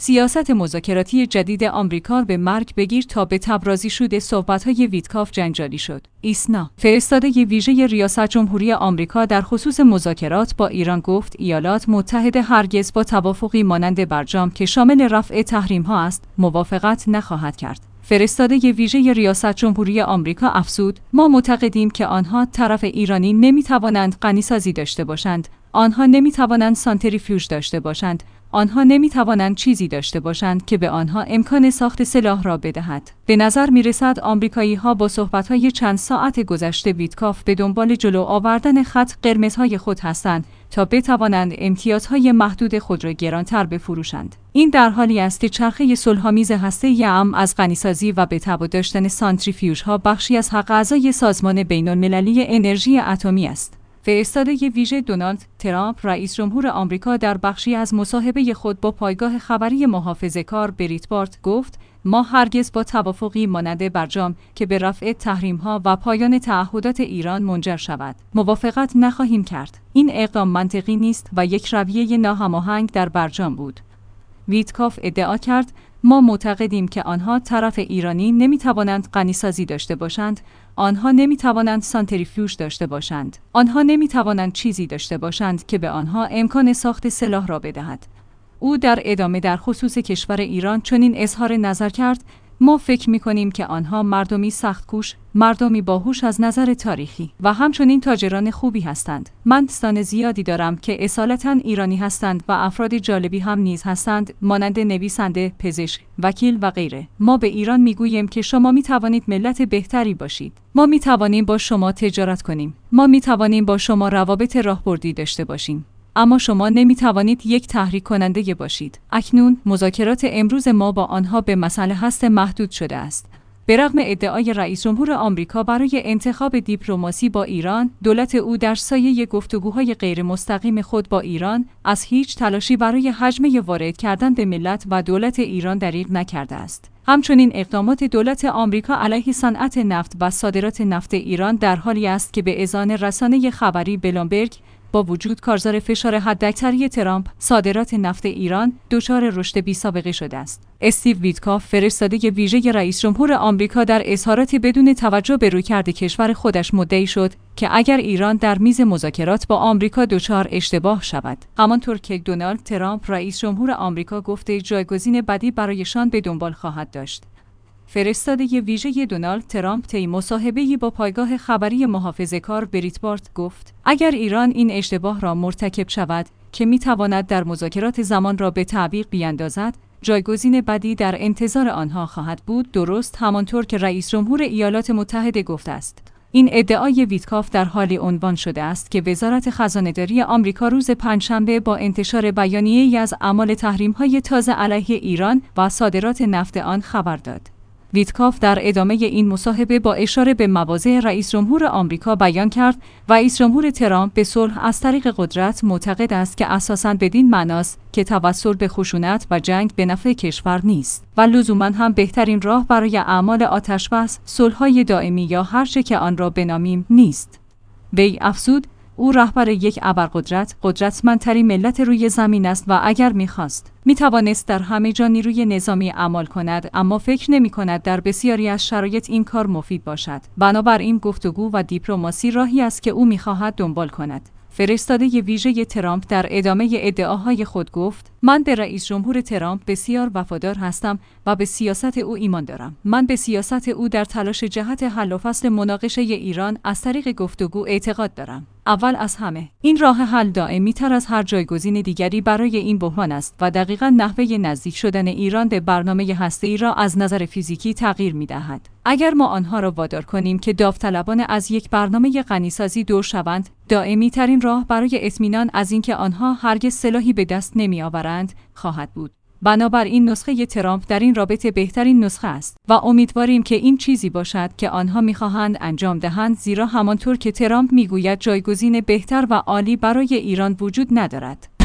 سیاست مذاکراتی جدید آمریکا به مرگ بگیر تا به تبرازی شده صحبت‌های ویتکاف جنجالی شد. ایسنا، فرستاده ویژه ریاست جمهوری آمریکا در خصوص مذاکرات با ایران گفت ایالات متحده هرگز با توافقی مانند برجام که شامل رفع تحریم‌ها است، موافقت نخواهد کرد. فرستاده ویژه ریاست جمهوری آمریکا افزود: ما معتقدیم که آنها طرف ایرانی نمی‌توانند غنیسازی داشته باشند، آنها نمی‌توانند سانتریفیوژ داشته باشند، آنها نمی‌توانند چیزی داشته باشند که به آنها امکان ساخت سلاح را بدهد. به نظر می‌رسد آمریکایی‌ها با صحبت‌های چند ساعت گذشته ویتکاف به دنبال جلو آوردن خط قرمزهای خود هستند تا بتوانند امتیازهای محدود خود را گرانتر بفروشند. این در حالی است که چرخه صلح‌آمیز هسته‌ای امن از غنیسازی و به تبع داشتن سانتریفیوژها بخشی از حق اعضای سازمان بین‌المللی انرژی اتمی است. فرستاده ویژه دونالد ترامپ رئیس جمهور آمریکا در بخشی از مصاحبه خود با پایگاه خبری محافظه‌کار بریتپارت گفت: ما هرگز با توافقی مانند برجام که به رفع تحریم‌ها و پایان تعهدات ایران منجر شود، موافقت نخواهیم کرد. این اقدام منطقی نیست و یک رویه ناهماهنگ در برجام بود. ویتکاف ادعا کرد: ما معتقدیم که آنها طرف ایرانی نمی‌توانند غنیسازی داشته باشند، آنها نمی‌توانند سانتریفیوژ داشته باشند، آنها نمی‌توانند چیزی داشته باشند که به آنها امکان ساخت سلاح را بدهد. او در ادامه در خصوص کشور ایران چنین اظهار نظر کرد: ما فکر می‌کنیم که آنها مردمی سخت‌کوش، مردمی باهوش از نظر تاریخی و همچنین تاجران خوبی هستند. من دوستان زیادی دارم که اصالتاً ایرانی هستند و افراد جالبی هم نیز هستند، مانند نویسنده، پزشک، وکیل و غیره. ما به ایران میگوییم که شما میتوانید ملت بهتری باشید. ما میتوانیم با شما تجارت کنیم. ما میتوانیم با شما روابط راهبردی داشته باشیم. اما شما نمیتوانید یک تحریک کننده باشید. اکنون مذاکرات امروز ما با آنها به مسئله هسته محدود شده است. به رغم ادعای رئیس جمهور آمریکا برای انتخاب دیپلماسی با ایران، دولت او در سایه گفتگوهای غیر مستقیم خود با ایران از هیچ تلاشی برای حجمه وارد کردن به ملت و دولت ایران دریغ نکرده است. همچنین اقدامات دولت آمریکا علیه صنعت نفت و صادرات نفت ایران در حالی است که به اذعان رسانه خبری بلومبرگ با وجود کارزار فشار حداکثری ترامپ، صادرات نفت ایران دچار رشد بی‌سابقه شده است. استیو ویتکاف فرستاده ویژه رئیس جمهور آمریکا در اظهاراتی بدون توجه به رویکرد کشور خودش مدعی شد که اگر ایران در میز مذاکرات با آمریکا دچار اشتباه شود، همانطور که دونالد ترامپ رئیس جمهور آمریکا گفته جایگزین بدی برایشان به دنبال خواهد داشت. فرستاده ویژه دونالد ترامپ طی مصاحبه‌ای با پایگاه خبری محافظه‌کار بریتپارت گفت: اگر ایران این اشتباه را مرتکب شود که می‌تواند در مذاکرات زمان را به تعویق بیاندازد، جایگزین بدی در انتظار آنها خواهد بود، درست همانطور که رئیس جمهور ایالات متحده گفته است. این ادعای ویتکاف در حالی عنوان شده است که وزارت خزانه‌داری آمریکا روز پنجشنبه با انتشار بیانیه‌ای از اعمال تحریم‌های تازه علیه ایران و صادرات نفت آن خبر داد. ویتکاف در ادامه این مصاحبه با اشاره به مواضع رئیس جمهور آمریکا بیان کرد: رئیس جمهور ترامپ به صلح از طریق قدرت معتقد است که اساساً بدین معناست که توسل به خشونت و جنگ به نفع کشور نیست و لزوماً هم بهترین راه برای اعمال آتش‌بس، صلح‌های دائمی یا هر چه که آن را بنامیم نیست. وی افزود: او رهبر یک ابرقدرت، قدرتمندترین ملت روی زمین است و اگر می‌خواست، می‌توانست در همه جا نیروی نظامی اعمال کند، اما فکر نمی‌کند در بسیاری از شرایط این کار مفید باشد. بنابراین گفتگو و دیپلماسی راهی است که او می‌خواهد دنبال کند. فرستاده ویژه ترامپ در ادامه ادعاهای خود گفت: من به رئیس جمهور ترامپ بسیار وفادار هستم و به سیاست او ایمان دارم. من به سیاست او در تلاش جهت حل و فصل مناقشه ایران از طریق گفتگو اعتقاد دارم. اول از همه، این راه حل دائمی تر از هر جایگزین دیگری برای این بحران است و دقیقاً نحوه نزدیک شدن ایران به برنامه هسته‌ای را از نظر فیزیکی تغییر می‌دهد. اگر ما آنها را وادار کنیم که داوطلبانه از یک برنامه غنیسازی دور شوند، دائمی ترین راه برای اطمینان از اینکه آنها هرگز سلاحی به دست نمی‌آورند خواهد بود. بنابراین نسخه ترامپ در این رابطه بهترین نسخه است و امیدواریم که این چیزی باشد که آنها می‌خواهند انجام دهند، زیرا همانطور که ترامپ می‌گوید جایگزین بهتر و عالی برای ایران وجود ندارد.